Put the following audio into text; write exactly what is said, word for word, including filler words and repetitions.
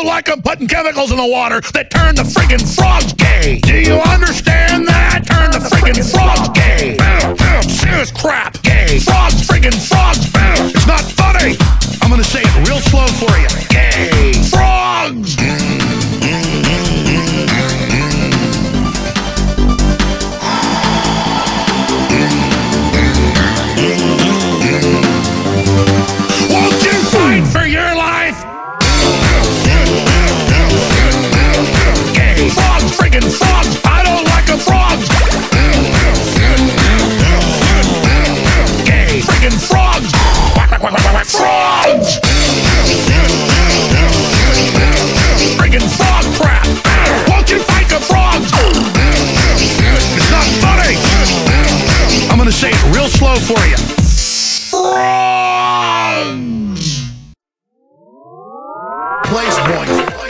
don't like them putting chemicals in the water that turn the friggin' frogs gay. Do you understand that? Turn the friggin' frogs gay. Serious crap. Gay. Frogs, friggin' frogs. It's not funny. I'm gonna say it real slow for you. Gay. Frogs. Won't you fight for your life? Gay. Frogs, friggin' frogs. I don't like a frogs. Gay. Friggin' frogs. Frogs. Friggin' frog crap. Won't you fight the frogs? It's not funny. I'm gonna say it real slow for you. Frogs. Place point.